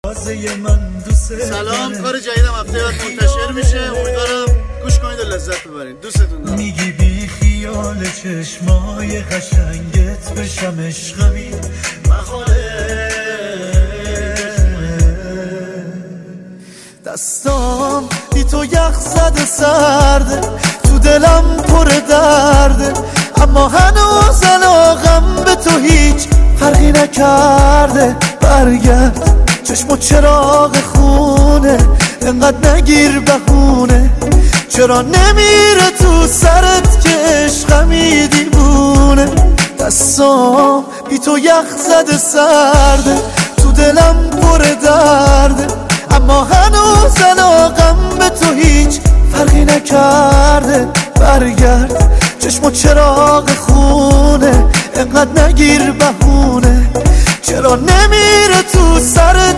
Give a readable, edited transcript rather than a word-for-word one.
سلام، کار جدیدم هفته بعد منتشر میشه، امیدوارم گوش کنید و لذت ببرید. دوستتون دارم. میگی بی خیال چشمای قشنگت بشم عشقمی محاله، دستام بی تو یخ زده سرده، تو دلم پر درده، اما هنوز علاقم به تو هیچ فرقی نکرده. برگرد چشم و چراغ خونه، انقدر نگیر بهونه، چرا نمیره تو سرت که عشقمی دیوونه. دستام بی تو یخ زده سرده، تو دلم پر درده، اما هنوز علاقم به تو هیچ فرقی نکرده. برگرد چشم و چراغ خونه، انقدر نگیر بهونه، چرا نمیره تو سرت